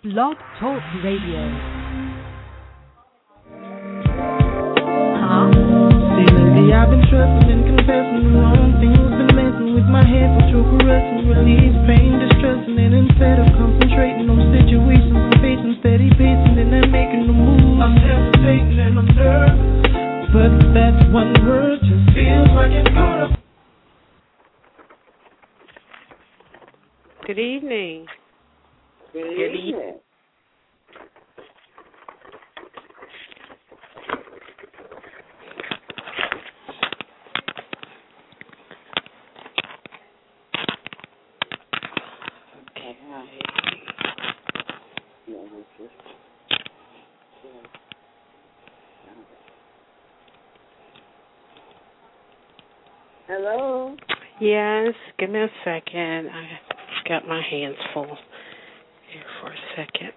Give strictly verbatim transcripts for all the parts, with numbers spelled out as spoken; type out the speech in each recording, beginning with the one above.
Blog Talk Radio. Huh? See, lately I've been trusting and confessing the wrong things. Been messing with my head, but you're caressing. Relieve pain, distressing. And instead of concentrating on situations I'm facing, steady pacing and I'm making a move. I'm hesitating and I'm nervous, but that one word just feels like it's gonna. Good evening. Good, Good evening. evening. Hello? Yes, give me a second. I got my hands full here for a second.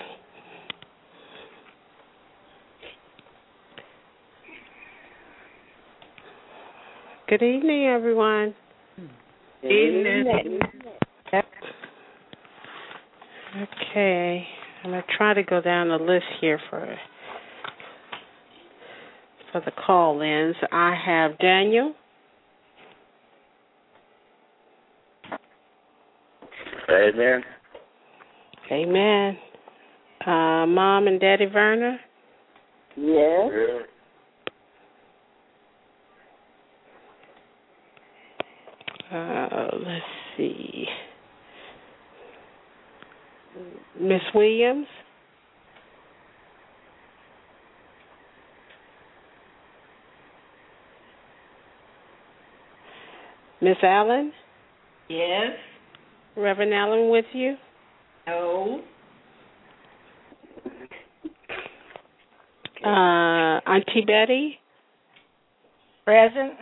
Good evening, everyone. Good evening. Okay, I'm going to try to go down the list here for for the call-ins. I have Daniel. Amen. Amen. Uh, Mom and Daddy Verna. Yes. Yeah. Uh, let's see. Miss Williams. Miss Allen. Yes. Reverend Allen with you? No. Uh, Auntie Betty? Present.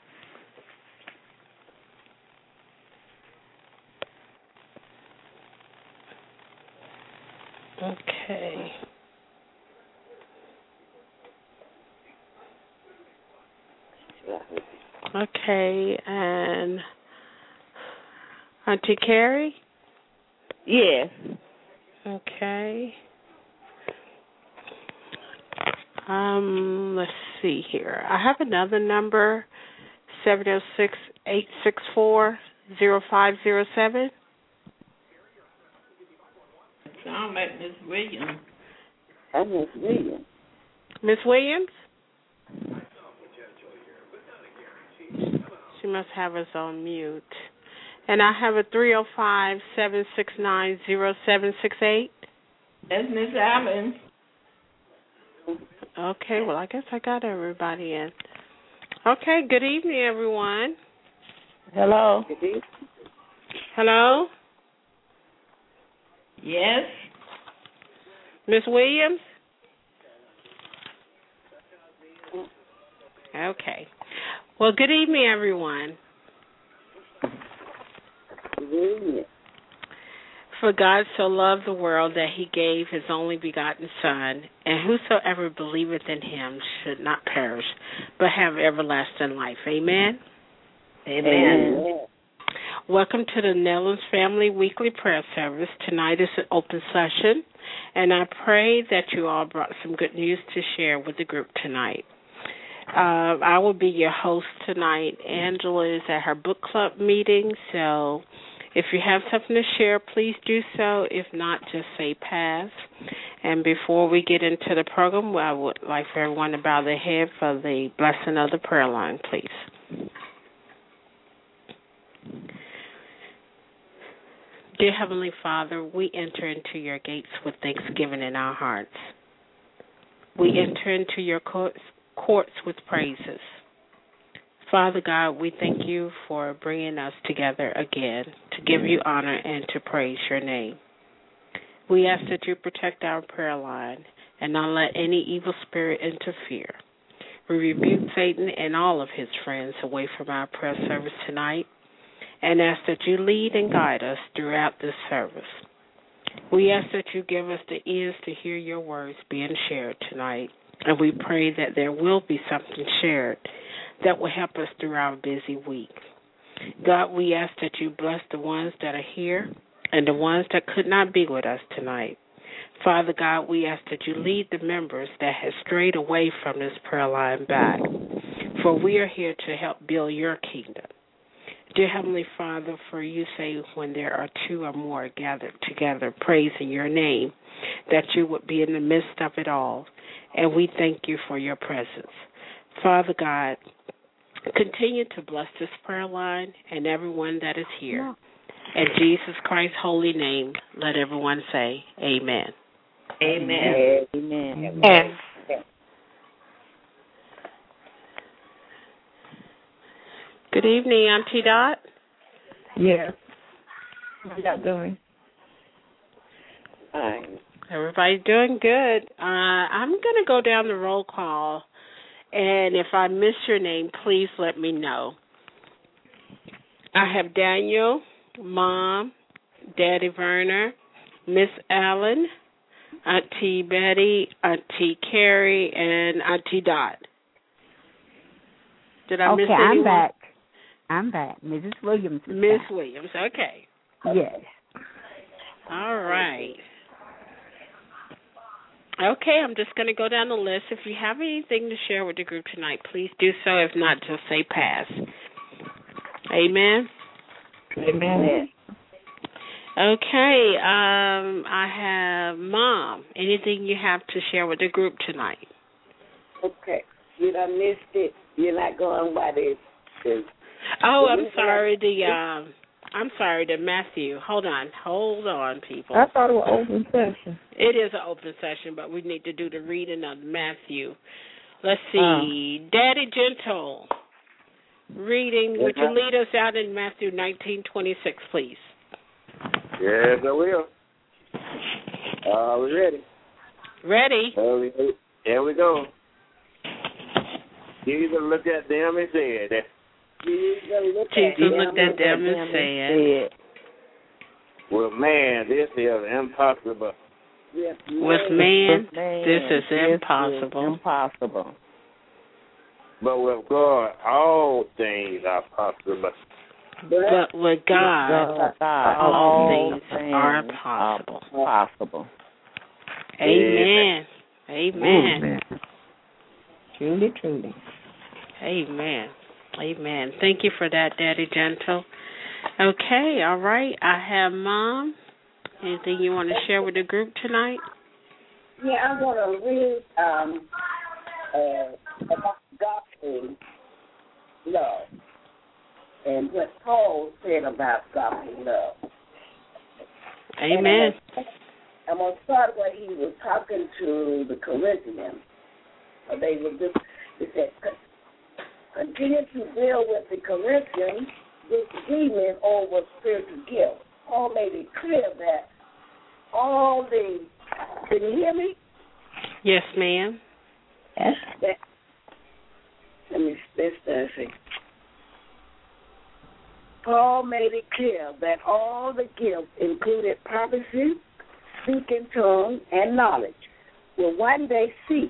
Okay. Okay, and Auntie Carrie? Yes. Okay. Um, let's see here. I have another number, seven oh six, eight six four, oh five oh seven. Sound like Miss Williams. I'm Miss Williams. Miss Williams? She must have us on mute. And I have a three oh five, seven six nine, oh seven six eight. That's Miss Allen. Okay, well, I guess I got everybody in. Okay, good evening, everyone. Hello. Good evening. Hello? Yes. Miss Williams? Okay. Well, good evening, everyone. Good evening. For God so loved the world that he gave his only begotten Son, and whosoever believeth in him should not perish, but have everlasting life. Amen? Amen. Amen. Welcome to the Nellens Family Weekly Prayer Service. Tonight is an open session, and I pray that you all brought some good news to share with the group tonight. Uh, I will be your host tonight. Angela is at her book club meeting, so if you have something to share, please do so. If not, just say pass. And before we get into the program, I would like for everyone to bow their head for the blessing of the prayer line, please. Dear Heavenly Father, we enter into your gates with thanksgiving in our hearts. We enter into your courts, courts with praises. Father God, we thank you for bringing us together again to give you honor and to praise your name. We ask that you protect our prayer line and not let any evil spirit interfere. We rebuke Satan and all of his friends away from our prayer service tonight and ask that you lead and guide us throughout this service. We ask that you give us the ears to hear your words being shared tonight, and we pray that there will be something shared that will help us through our busy week. God, we ask that you bless the ones that are here and the ones that could not be with us tonight. Father God, we ask that you lead the members that have strayed away from this prayer line back, for we are here to help build your kingdom. Dear Heavenly Father, for you say when there are two or more gathered together praising your name, that you would be in the midst of it all, and we thank you for your presence. Father God, continue to bless this prayer line and everyone that is here. In Jesus Christ's holy name, let everyone say amen. Amen. Amen. Amen. Good evening, Auntie Dot. Yes. How y'all doing? Fine. Everybody's doing good. Uh, I'm going to go down the roll call, and if I miss your name, please let me know. I have Daniel, Mom, Daddy Verner, Miss Allen, Auntie Betty, Auntie Carrie, and Auntie Dot. Did I okay, miss anyone? I'm back. I'm back. Missus Williams is Miss back. Williams, okay. Yes. All right. Okay, I'm just going to go down the list. If you have anything to share with the group tonight, please do so. If not, just say pass. Amen? Amen. Okay, um, I have Mom. Anything you have to share with the group tonight? Okay. You done missed it. You're not going by this. this Oh, I'm sorry. The um, I'm sorry. The Matthew. Hold on. Hold on, people. I thought it was open session. It is an open session, but we need to do the reading of Matthew. Let's see. Uh, Daddy Gentle. Reading. Would you lead us out in Matthew nineteen twenty-six, please? Yes, I will. Are we ready? Ready. Here we, here we go. Jesus looked at them and said, Jesus looked Jesus looked at them and said, well, man, this is impossible. With With man, man this is this impossible. Is impossible. But with God, all things are possible. But with God, God, all, all things, things are possible. Are possible. Amen. Amen. Amen. Truly, truly. Amen. Amen. Thank you for that, Daddy Gentle. Okay, all right. I have Mom. Anything you want to share with the group tonight? Yeah, I'm going to read um, uh, about gospel love and what Paul said about gospel love. Amen. I'm going to start when he was talking to the Corinthians. They were just, he said, continue to deal with the Corinthians disagreement over spiritual gifts. Paul made it clear that all the, can you hear me? Yes, ma'am. Yes. That, let me, let's uh, see. Paul made it clear that all the gifts included prophecy, speaking tongues, and knowledge will one day cease.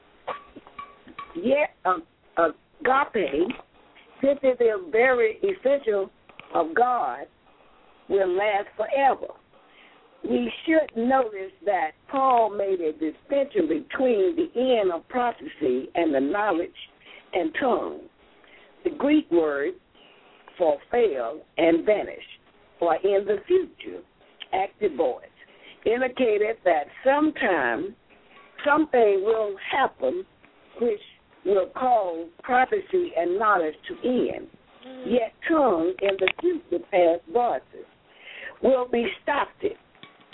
Yet, um, agape, since it is very essential of God, will last forever. We should notice that Paul made a distinction between the end of prophecy and the knowledge and tongue. The Greek word for fail and vanish, or in the future, active voice, indicated that sometime something will happen which will cause prophecy and knowledge to end. Yet tongue in the future past voices will be stopped. It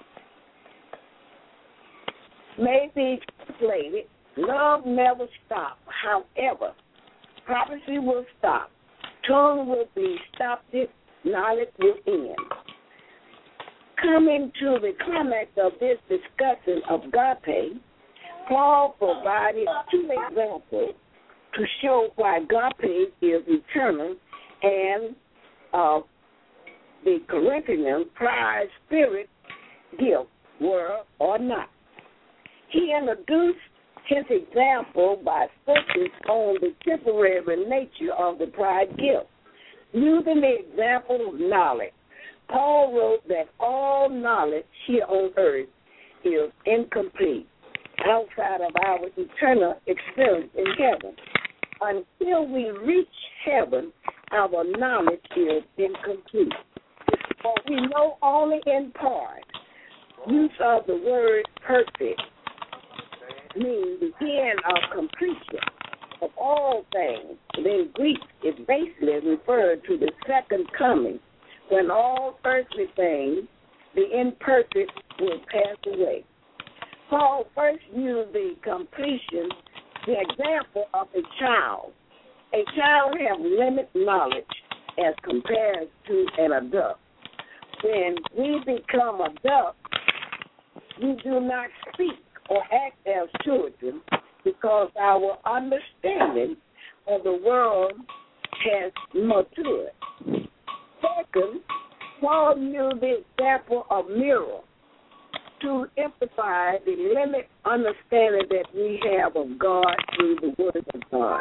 may be translated, love never stops. However, prophecy will stop. Tongue will be stopped. It, knowledge will end. Coming to the climax of this discussion of agape, Paul provided two examples to show why agape is eternal and uh, the Corinthian prize spirit gift were or not. He introduced his example by focusing on the temporary nature of the prize gift. Using the example of knowledge, Paul wrote that all knowledge here on earth is incomplete outside of our eternal experience in heaven. Until we reach heaven, our knowledge is incomplete. For we know only in part. Use of the word perfect means the end of completion of all things. In Greek, it basically referred to the second coming, when all earthly things, the imperfect, will pass away. Paul first used the completion, the example of a child. A child has limited knowledge as compared to an adult. When we become adults, we do not speak or act as children because our understanding of the world has matured. Second, Paul used the example of mirror to emphasize the limited understanding that we have of God through the Word of God.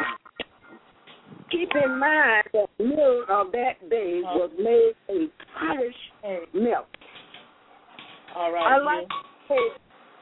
Keep in mind that the mirror of that day was made a polished milk. All right. I like to say,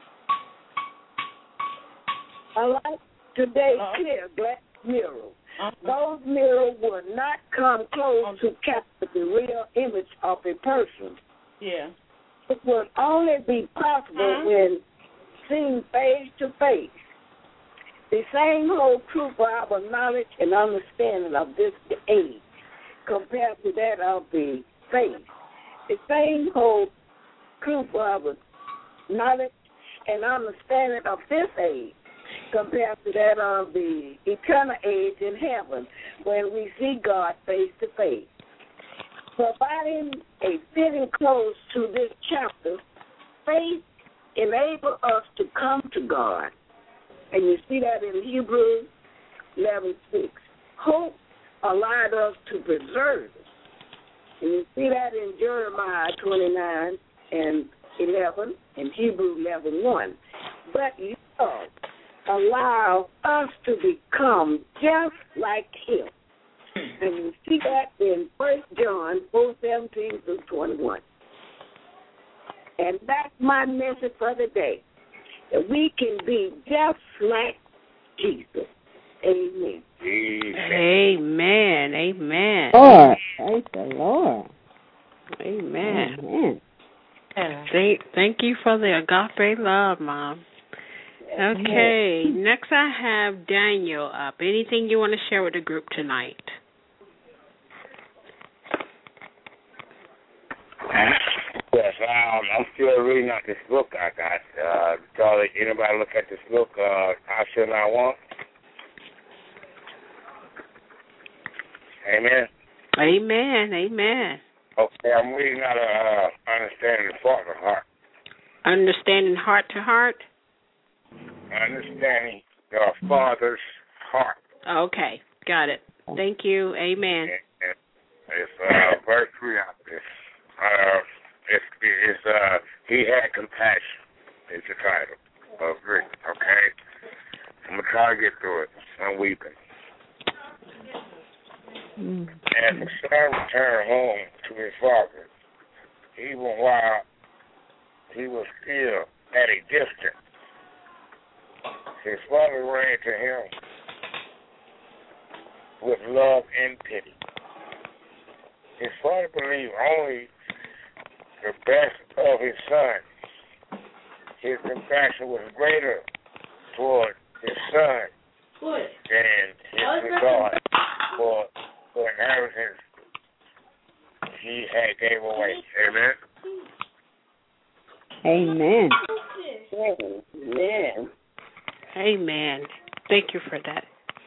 I like today's uh-huh. clear glass mirror. Uh-huh. Those mirrors will not come close uh-huh. to capture the real image of a person. Yeah. It will only be possible uh-huh. when seen face to face. The same holds true for our knowledge and understanding of this age compared to that of the faith. The same holds true for our knowledge and understanding of this age compared to that of the eternal age in heaven when we see God face to face. Providing a fitting close to this chapter, faith enables us to come to God. And you see that in Hebrews eleven six. Hope allowed us to preserve. And you see that in Jeremiah twenty-nine and eleven and Hebrews eleven one. But love allow us to become just like him. And you see that in First John four seventeen through twenty-one. And that's my message for the day, that we can be just like Jesus. Amen. Amen. Amen. Lord. Praise the Lord. Amen. Amen. Thank, thank you for the agape love, Mom. Okay, next I have Daniel up. Anything you want to share with the group tonight? Yes, um, I'm still reading out this book I got. Uh, Charlie, anybody look at this book, uh, I Shall Not Want? Amen? Amen, amen. Okay, I'm reading out of uh, Understanding the Father's Heart. Understanding Heart to Heart? Understanding the Father's Heart. Okay, got it. Thank you, amen. It's uh, verse three out there. Uh, it's, it's, uh, he had compassion is the title of it, okay? I'm going to try to get through it. I'm weeping. Mm. And the son returned home to his father, even while he was still at a distance. His father ran to him with love and pity. His father believed only the best of his son. His compassion was greater toward his son than his regard for the inheritance he had gave away. Amen? Amen. Amen. Amen. Thank you for that.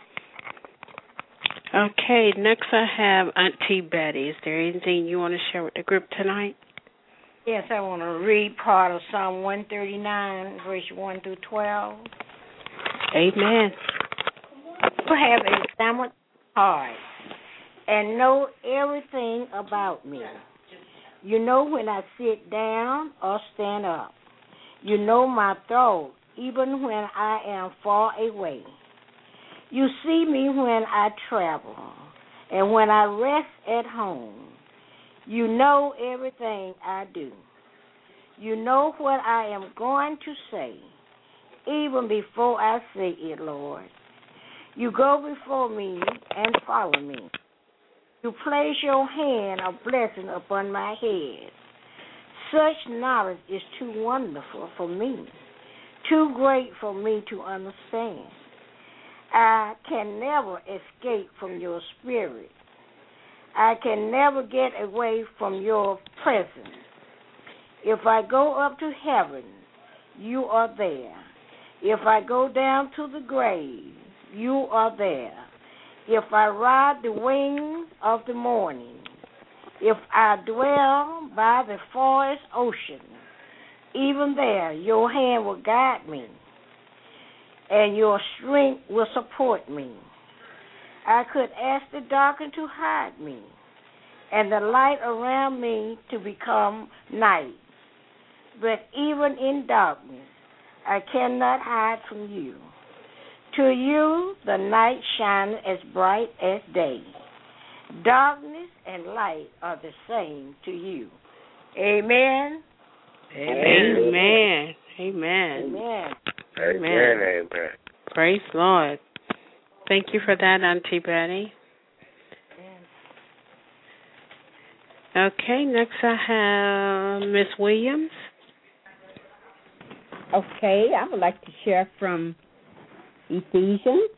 Okay, next I have Auntie Betty. Is there anything you want to share with the group tonight? Yes, I want to read part of Psalm one thirty-nine, verse one through twelve. Amen. You have examined heart and know everything about me. You know when I sit down or stand up. You know my thoughts, even when I am far away. You see me when I travel and when I rest at home. You know everything I do. You know what I am going to say, even before I say it, Lord. You go before me and follow me. You place your hand of blessing upon my head. Such knowledge is too wonderful for me, too great for me to understand. I can never escape from your spirit. I can never get away from your presence. If I go up to heaven, you are there. If I go down to the grave, you are there. If I ride the wings of the morning, if I dwell by the forest ocean, even there your hand will guide me, and your strength will support me. I could ask the darkness to hide me, and the light around me to become night. But even in darkness, I cannot hide from you. To you, the night shines as bright as day. Darkness and light are the same to you. Amen. Amen. Amen. Amen. Amen. Amen. Praise Lord. Thank you for that, Auntie Betty. Okay, next I have Miss Williams. Okay, I would like to share from Ephesians.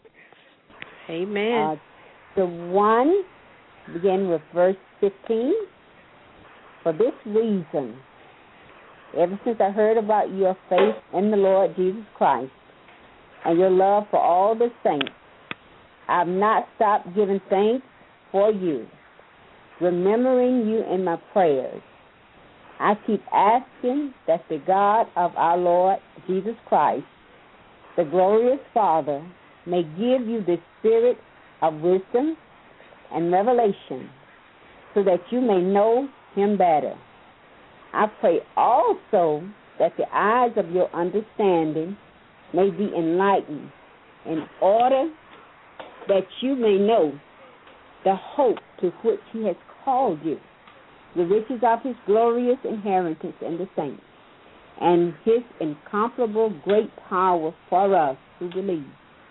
Amen. Uh, the one, begin with verse fifteen. For this reason, ever since I heard about your faith in the Lord Jesus Christ and your love for all the saints, I've not stopped giving thanks for you, remembering you in my prayers. I keep asking that the God of our Lord Jesus Christ, the glorious Father, may give you the spirit of wisdom and revelation so that you may know him better. I pray also that the eyes of your understanding may be enlightened in order that you may know the hope to which he has called you, the riches of his glorious inheritance in the saints, and his incomparable great power for us who believe.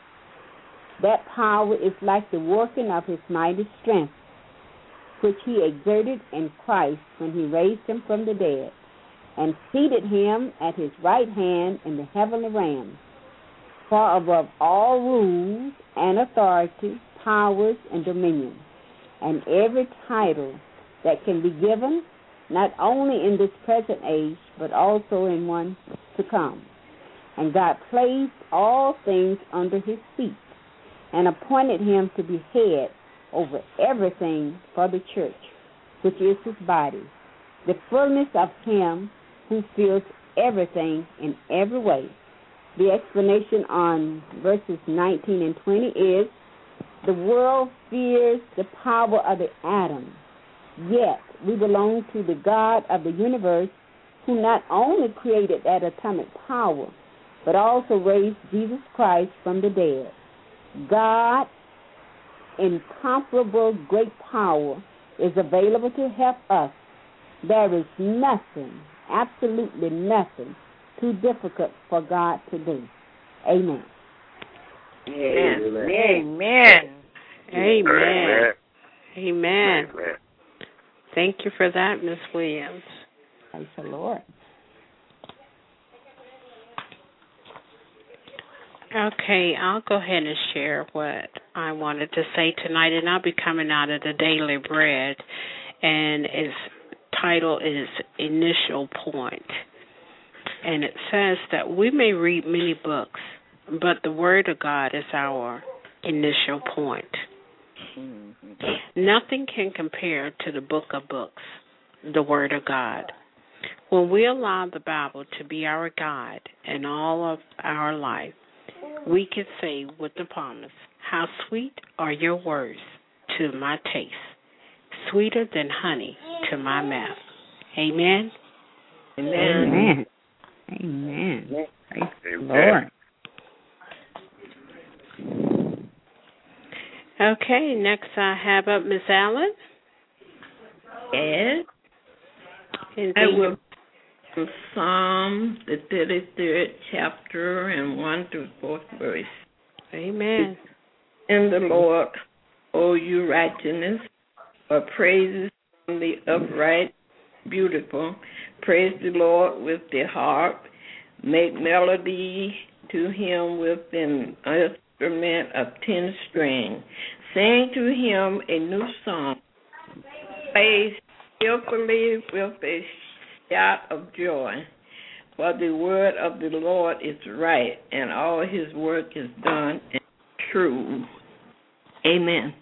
That power is like the working of his mighty strength, which he exerted in Christ when he raised him from the dead and seated him at his right hand in the heavenly realms, far above all rules and authority, powers and dominion, and every title that can be given, not only in this present age, but also in one to come. And God placed all things under his feet and appointed him to be head over everything for the church, which is his body, the fullness of him who fills everything in every way. The explanation on verses nineteen and twenty is, the world fears the power of the atom, yet we belong to the God of the universe, who not only created that atomic power, but also raised Jesus Christ from the dead. God's incomparable great power is available to help us. There is nothing, absolutely nothing, too difficult for God to do. Amen. Amen. Amen. Amen. Amen. Thank you for that, Miss Williams. Praise the Lord. Okay, I'll go ahead and share what I wanted to say tonight, and I'll be coming out of the Daily Bread, and its title is Initial Point. And it says that we may read many books, but the Word of God is our initial point. Mm-hmm. Nothing can compare to the book of books, the Word of God. When we allow the Bible to be our guide in all of our life, we can say with the promise, how sweet are your words to my taste, sweeter than honey to my mouth. Amen? Amen. Amen. Amen. Praise the Lord. Okay, next I have up Miss Allen. Yes. And I will from Psalm, the thirty-third chapter, and one through fourth verse. Amen. In the Lord, O you righteousness, or praises from the upright, beautiful. Praise the Lord with the harp. Make melody to him with an instrument of ten string. Sing to him a new song. Play skillfully with a shout of joy. For the word of the Lord is right, and all his work is done and true. Amen.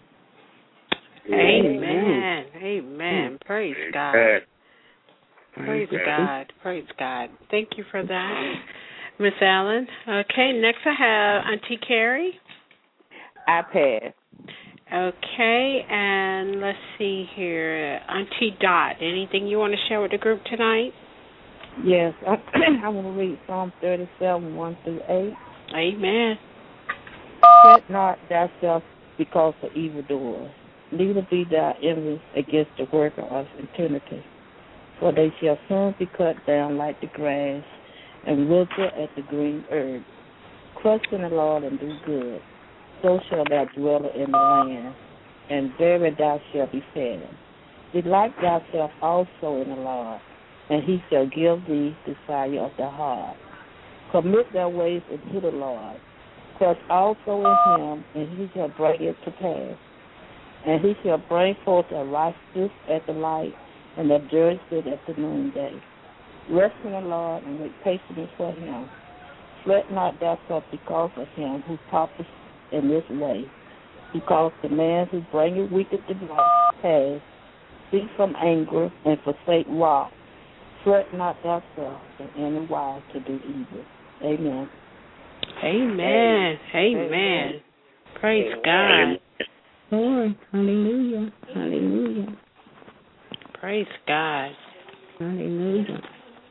Amen. Amen. Praise God. Praise God. Praise God. Thank you for that, Miss Allen. Okay, next I have Auntie Carrie. I pass. Okay, and let's see here. Auntie Dot, anything you want to share with the group tonight? Yes, I, I want to read Psalm thirty-seven, one through eight. Amen. Fret not thyself because of evildoers, neither be thou envious against the worker of iniquity. For they shall soon be cut down like the grass, and wither at the green herb. Trust in the Lord and do good, so shall thou dwell in the land, and verily thou shalt be fed. Delight thyself also in the Lord, and he shall give thee the desire of thy heart. Commit thy ways unto the Lord. Trust also in him, and he shall bring it to pass. And he shall bring forth a righteousness at the light, and the judgment at the noonday. Rest in the Lord, and wait patiently for him. Fret not thyself because of him who talketh in this way, because the man who bringeth wicked device pass. Cease from anger, and forsake wrath. Fret not thyself in any wise to do evil. Amen. Amen. Amen. Amen. Praise God. Lord, hallelujah. Hallelujah. Praise God. Hallelujah.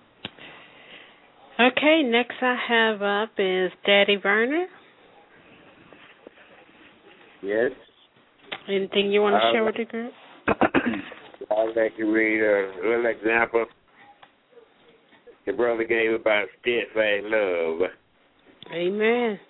Okay, next I have up is Daddy Verner. Yes. Anything you want to uh, share with the group? I'd like to read a little example the brother gave about steadfast love. Amen.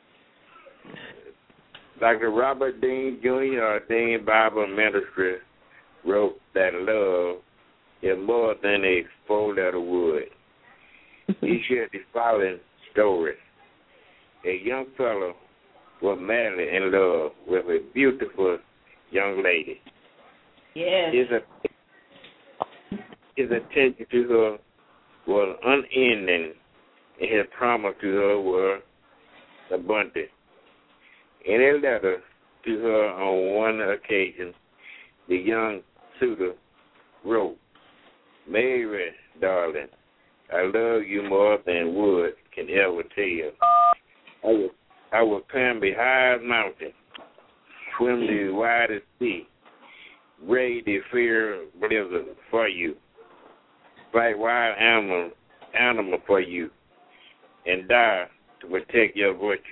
Doctor Robert Dean Junior of Dean Bible Ministry wrote that love is more than a four-letter word. He shared the following story. A young fellow was madly in love with a beautiful young lady. Yes. His, his attention to her was unending, and his promise to her was abundant. In a letter to her on one occasion, the young suitor wrote, Mary, darling, I love you more than words can ever tell. I will, I will climb the highest mountain, swim the widest sea, brave the fear blizzard for you, fight wild animal, animal for you, and die to protect your virtue.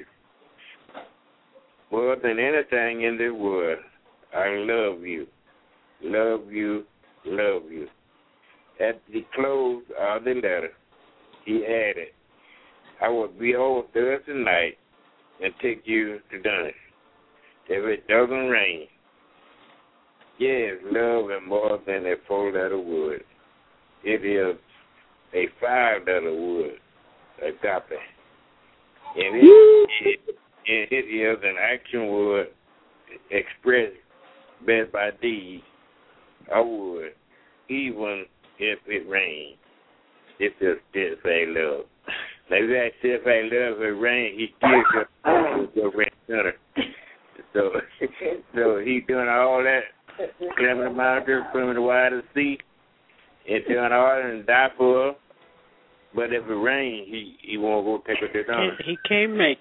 More than anything in the world, I love you, love you, love you. At the close of the letter, he added, I will be home Thursday night and take you to dinner. If it doesn't rain, yes, love is more than a four-letter word. It is a five-letter word, agape. And it, it, it is an action word expressed best by deed, a word, even if it rains. It's just steadfast love. Now, if that steadfast love, if it rains, he kills your rain center. So, so he doing all that, climbing the mountain, swimming the widest sea, and doing all that and die for her. But if it rains, he, he won't go take her to dinner. He can't make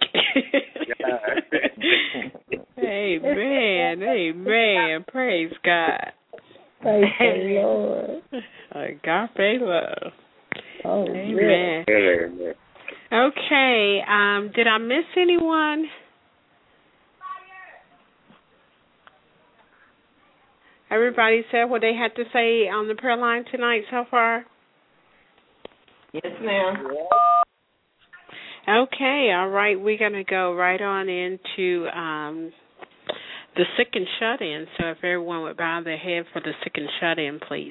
it. Amen. Amen. Praise God. Praise the Lord. Agape love. Oh, amen. Amen. Okay. Um, did I miss anyone? Everybody said what they had to say on the prayer line tonight so far? Yes, ma'am. Okay, all right. We're going to go right on into um, the sick and shut-in. So if everyone would bow their head for the sick and shut-in, please.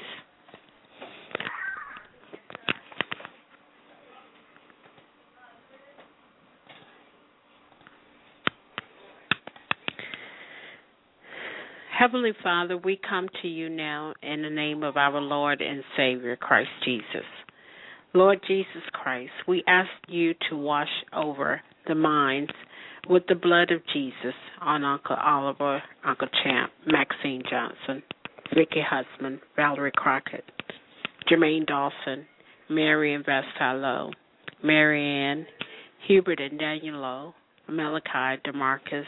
Heavenly Father, we come to you now in the name of our Lord and Savior, Christ Jesus. Lord Jesus Christ, we ask you to wash over the minds with the blood of Jesus on Uncle Oliver, Uncle Champ, Maxine Johnson, Vicky Husband, Valerie Crockett, Jermaine Dawson, Mary and Vesta Lowe, Mary Ann, Hubert and Daniel Lowe, Malachi DeMarcus,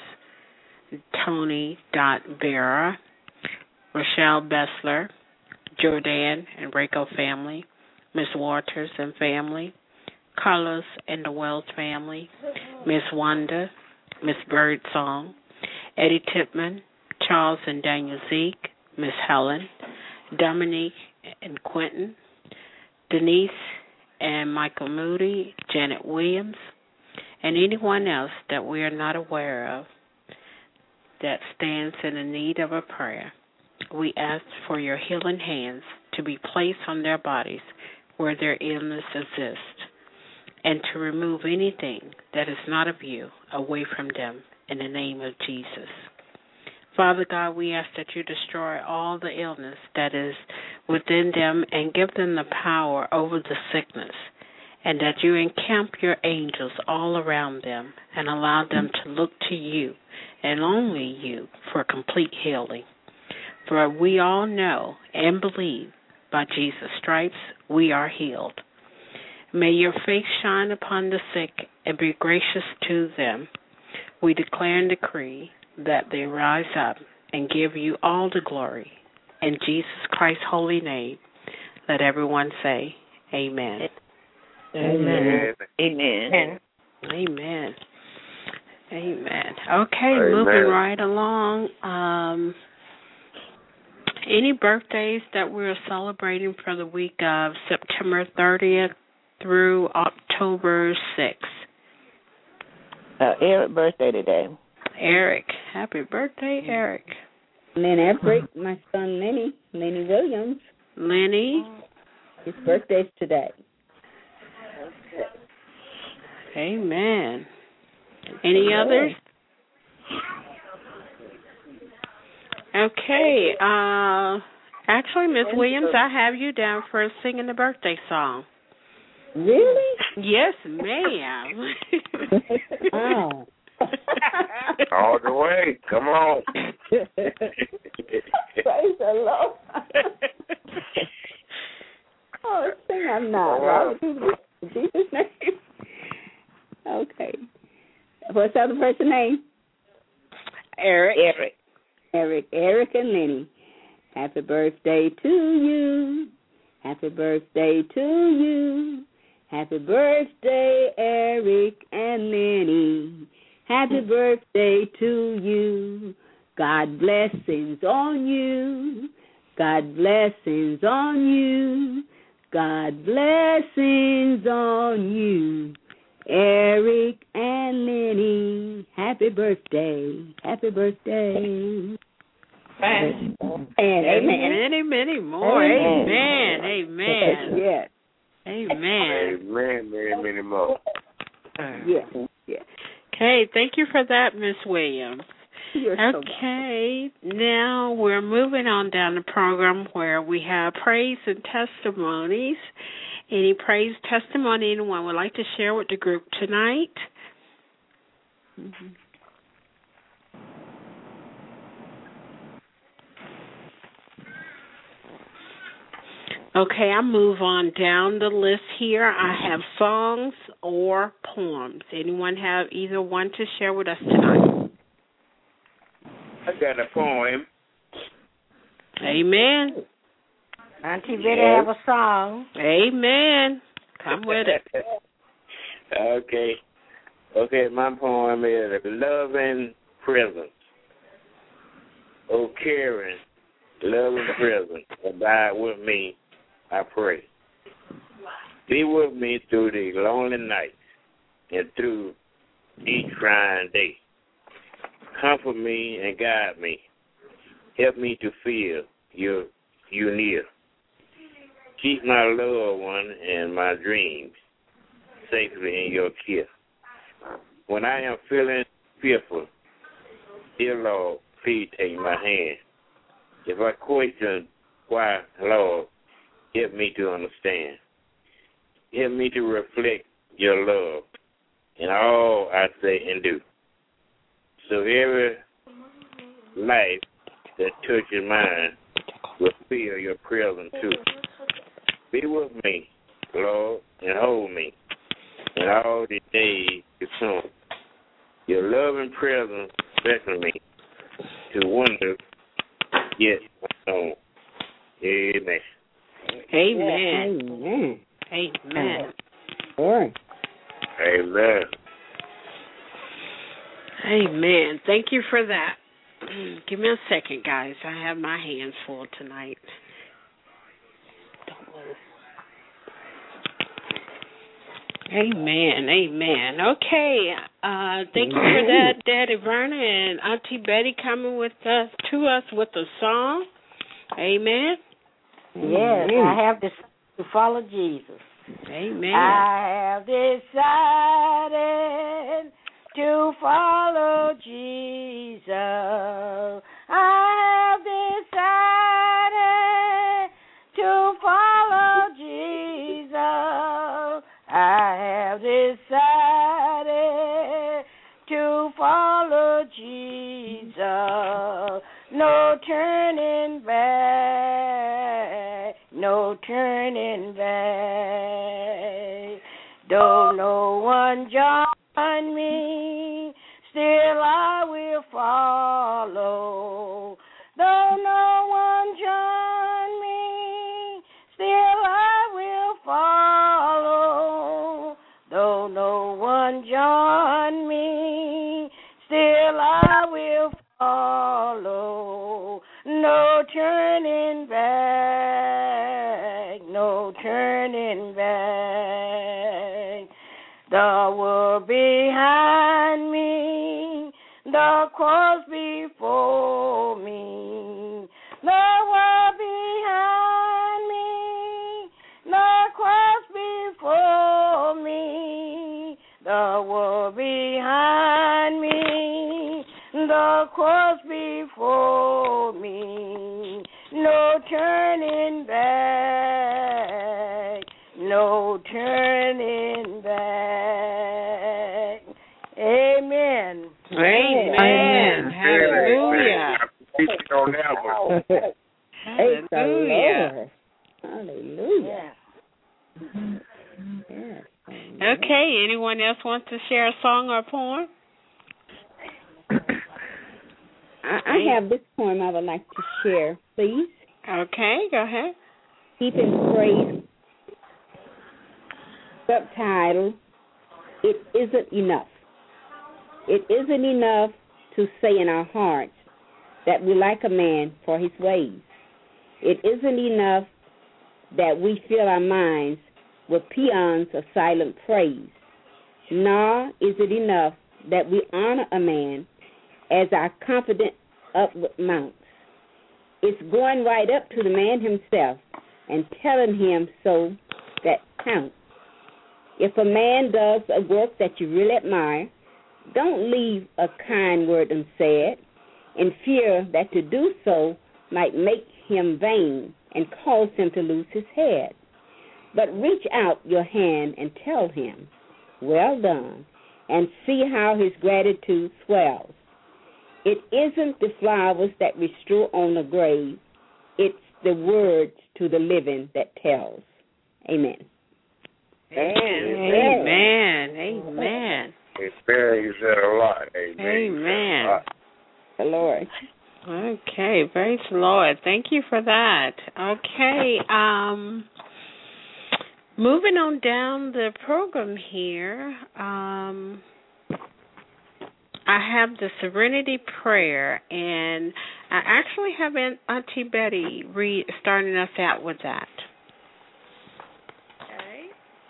Tony Dot Vera, Rochelle Bessler, Jordan and Raco family, Miss Waters and family, Carlos and the Wells family, Miss Wanda, Miss Birdsong, Eddie Tipman, Charles and Daniel Zeke, Miss Helen, Dominique and Quentin, Denise and Michael Moody, Janet Williams, and anyone else that we are not aware of that stands in the need of a prayer. We ask for your healing hands to be placed on their bodies where their illness exists, and to remove anything that is not of you away from them in the name of Jesus. Father God, we ask that you destroy all the illness that is within them and give them the power over the sickness, and that you encamp your angels all around them and allow them to look to you and only you for complete healing. For we all know and believe by Jesus' stripes we are healed. May your face shine upon the sick and be gracious to them. We declare and decree that they rise up and give you all the glory. In Jesus Christ's holy name, let everyone say amen. Amen. Amen. Amen. Amen. Okay, Amen. moving right along. Um, any birthdays that we're celebrating for the week of September thirtieth through October sixth? Uh, Eric's birthday today. Eric. Happy birthday, Eric. And then Everett, my son Lenny, Lenny Williams. Lenny. His birthday's today. Amen. Any others? Okay. Uh, actually, Miss Williams, I have you down for singing the birthday song. Really? Yes, ma'am. Oh. All the way. Come on. Praise the Lord. Oh, sing I'm not. All right. In Jesus' name. Okay. What's the other person's name? Eric. Eric. Eric. Eric and Lenny. Happy birthday to you. Happy birthday to you. Happy birthday, Eric and Lenny. Happy birthday to you. God blessings on you. God blessings on you. God blessings on you. Eric and Lenny, happy birthday. Happy birthday. Amen. And amen. Many, many more. Amen. Amen. Yes. Amen. Amen, many, many more. Yes. Yes. Okay, thank you for that, Miss Williams. You're so Okay, now we're moving on down the program where we have praise and testimonies. Any praise testimony anyone would like to share with the group tonight? Mm-hmm. Okay, I'll move on down the list here. I have songs or poems. Anyone have either one to share with us tonight? I got a poem. Amen. Auntie Betty have a song. Amen. Come with it. Okay. Okay, my poem is Loving Presence. Oh, caring, loving presence, abide with me, I pray. Be with me through the lonely nights and through each trying day. Comfort me and guide me. Help me to feel you, you near. Keep my loved one and my dreams safely in your care. When I am feeling fearful, dear Lord, please take my hand. If I question why, Lord, help me to understand. Help me to reflect your love in all I say and do. So every life that touches mine will feel your presence too. Be with me, Lord, and hold me in all the days to come. Your loving presence beckons me to wonder, yet unknown. Amen. Amen. Amen. Amen. Lord. Amen. Amen. Thank you for that. Give me a second, guys. I have my hands full tonight. Don't move. Amen. Amen. Okay. Uh, thank you for that, Daddy Verna and Auntie Betty coming with us to us with a song. Amen. Yes, I have to to follow Jesus. Amen. I have decided to follow Jesus. I have decided to follow Jesus. I have decided to follow Jesus. No turning back, no turning back. Though no one join me, still I will follow. Though no one join me, still I will follow. Though no one join me, still I will follow. No turning back, no turning back. The world behind me, the cross before me. The world behind me, the cross before me. The world behind me, the cross before me. No turning back, no turning back. Amen. Amen. Hallelujah. Hallelujah. Hallelujah. Yes. Okay, anyone else want to share a song or poem? I, I have this poem I would like to share, please. Okay, go ahead. Keep in praise. Subtitle, It Isn't Enough. It isn't enough to say in our hearts that we like a man for his ways. It isn't enough that we fill our minds with peons of silent praise. Nor is it enough that we honor a man as our confident upward mounts. It's going right up to the man himself and telling him so that counts. If a man does a work that you really admire, don't leave a kind word unsaid, in fear that to do so might make him vain and cause him to lose his head. But reach out your hand and tell him, well done, and see how his gratitude swells. It isn't the flowers that we strew on the grave, it's the words to the living that tells. Amen. Amen. Amen. Amen. Amen. You said a lot. Amen. Amen. The Lord. Okay, praise the Lord. Thank you for that. Okay, um, moving on down the program here, um, I have the Serenity Prayer, and I actually have Auntie Betty read, starting us out with that. Okay.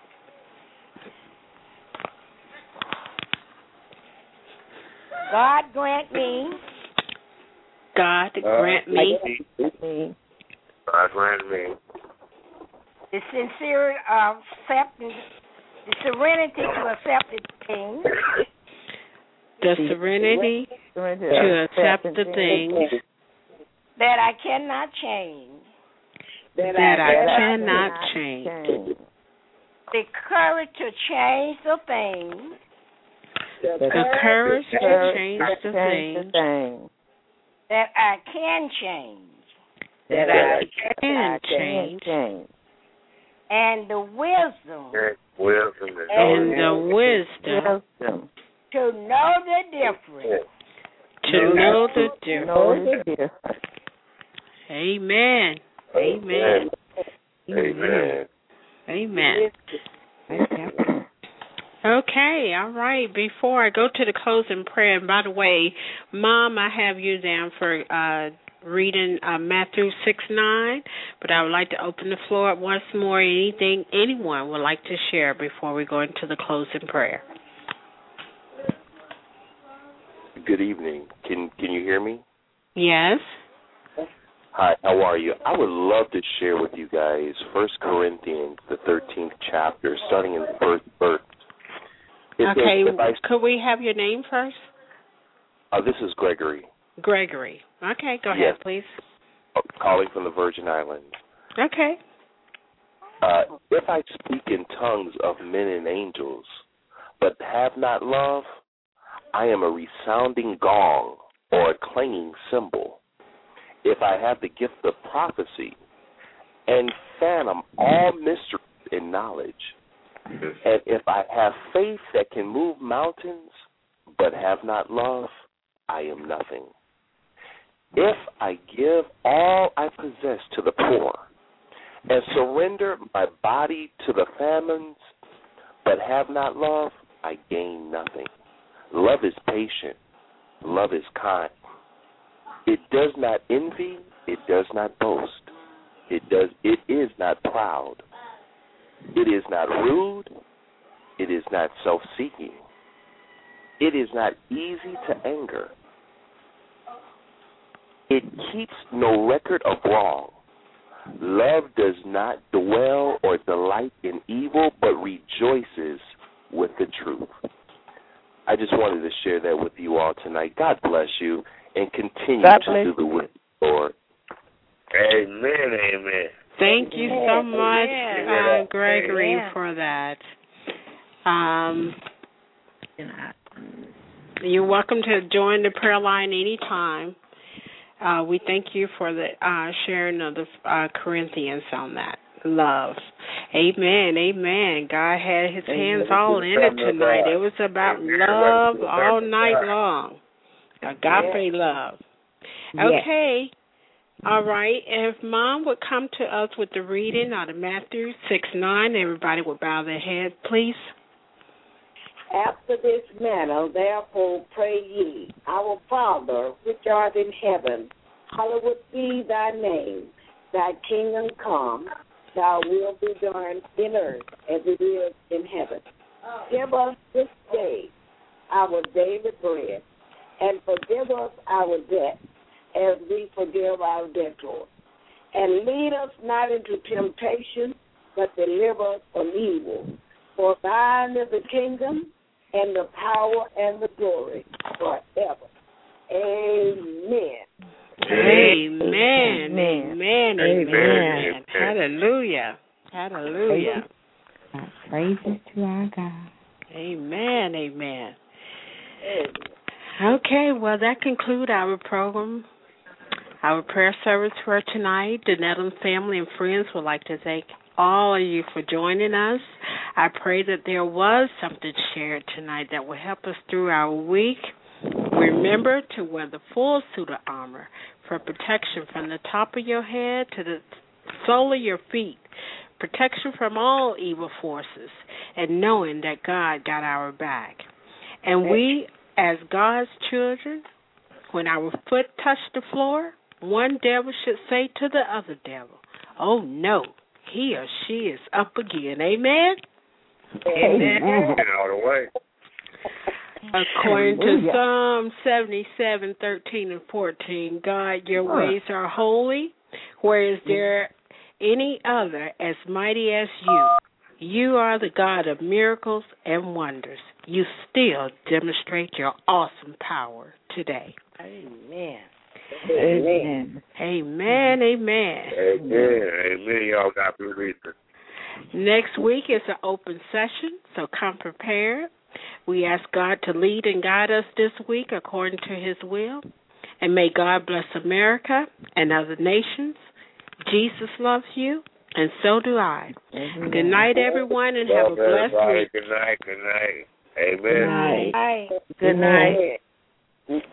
God grant me. God grant me. God grant me. The sincere uh, acceptance, the serenity to accept the things. The serenity to accept the things that I cannot change. That, that I, I cannot change. change. The courage to change the things. The, the courage to change the things that I can change. That I can change. And the wisdom. Wisdom. And the wisdom. To know the difference. To know the difference. Amen. Amen. Amen. Amen. Okay, all right. Before I go to the closing prayer, and by the way, Mom, I have you down for uh, reading uh, Matthew six nine, but I would like to open the floor up once more. Anything anyone would like to share before we go into the closing prayer? Good evening. Can Can you hear me? Yes. Hi, how are you? I would love to share with you guys First Corinthians, the thirteenth chapter, starting in the first verse. It okay, says, I, could we have your name first? Uh, this is Gregory. Gregory. Okay, go yes. ahead, please. Calling from the Virgin Islands. Okay. Uh, if I speak in tongues of men and angels, but have not love, I am a resounding gong or a clanging cymbal. If I have the gift of prophecy and fathom all mysteries and knowledge, and if I have faith that can move mountains but have not love, I am nothing. If I give all I possess to the poor and surrender my body to the famines but have not love, I gain nothing. Love is patient. Love is kind. It does not envy. It does not boast. It does. It is not proud. It is not rude. It is not self-seeking. It is not easy to anger. It keeps no record of wrong. Love does not dwell or delight in evil, but rejoices with the truth. I just wanted to share that with you all tonight. God bless you, and continue God to do the will of the Lord. Amen, amen. Thank you so much, uh, Gregory, yeah. for that. Um, you're welcome to join the prayer line anytime. Uh, we thank you for the uh, sharing of the uh, Corinthians on that. Love. Amen, amen. God had his hands all in it tonight. It was about love all night long. Agape love. Okay. All right. If Mom would come to us with the reading out of Matthew six nine, everybody would bow their head, please. After this manner, therefore, pray ye, Our Father, which art in heaven, hallowed be thy name. Thy kingdom come, thy will be done in earth as it is in heaven. Give us this day our daily bread, and forgive us our debt, as we forgive our debtors. And lead us not into temptation, but deliver us from evil. For thine is the kingdom, and the power, and the glory, forever. Amen. Amen. Amen. Amen. Amen. Hallelujah. Hallelujah. Praises to our God. Amen. Amen. Okay, well, that concludes our program. Our prayer service for tonight. The Netherlands family and friends would like to thank all of you for joining us. I pray that there was something shared tonight that will help us through our week. Remember to wear the full suit of armor for protection from the top of your head to the sole of your feet, protection from all evil forces, and knowing that God got our back. And we, as God's children, when our foot touched the floor, one devil should say to the other devil, oh, no, he or she is up again. Amen? Amen. Get out of the way. According to Psalm seventy-seven, thirteen, and fourteen, God, your ways are holy. Where is there any other as mighty as you? You are the God of miracles and wonders. You still demonstrate your awesome power today. Amen. Amen. Amen. Amen. Amen. Amen. Y'all got me reason. Next week is an open session, so come prepared. We ask God to lead and guide us this week according to his will. And may God bless America and other nations. Jesus loves you, and so do I. Amen. Good night, everyone, and have a blessed everybody. week. Good night. Good night. Amen. Good night. Good night. Good night.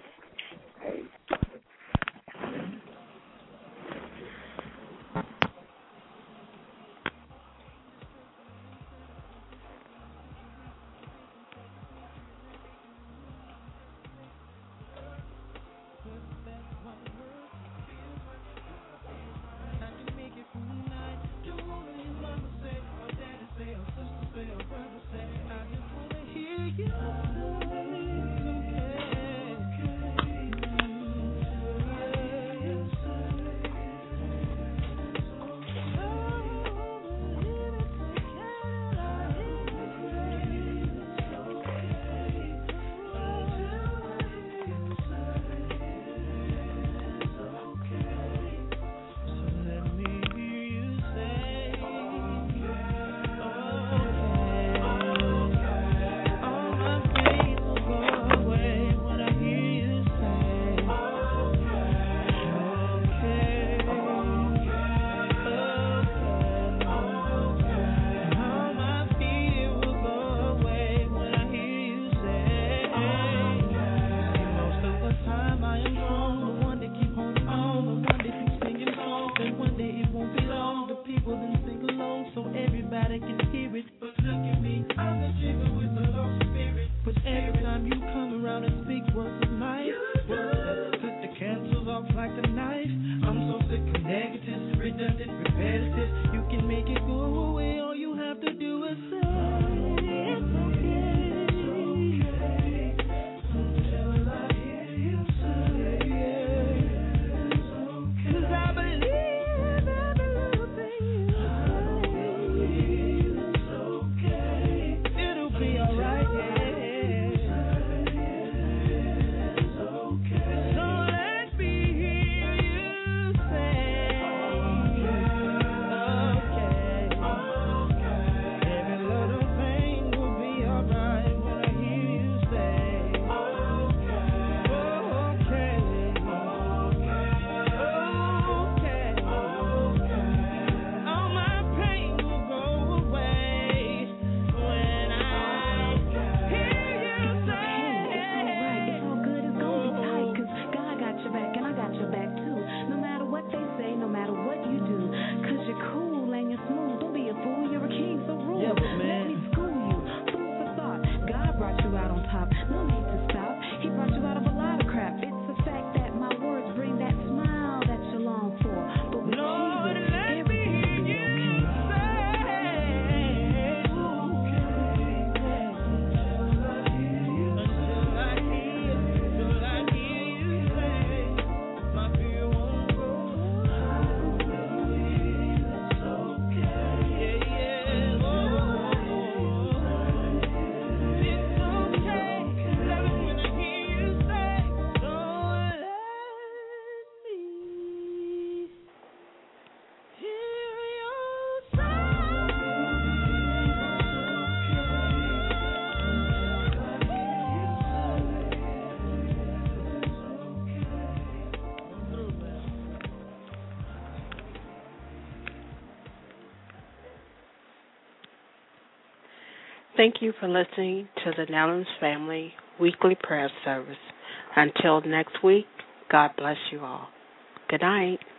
Thank you for listening to the Nellens Family Weekly Prayer Service. Until next week, God bless you all. Good night.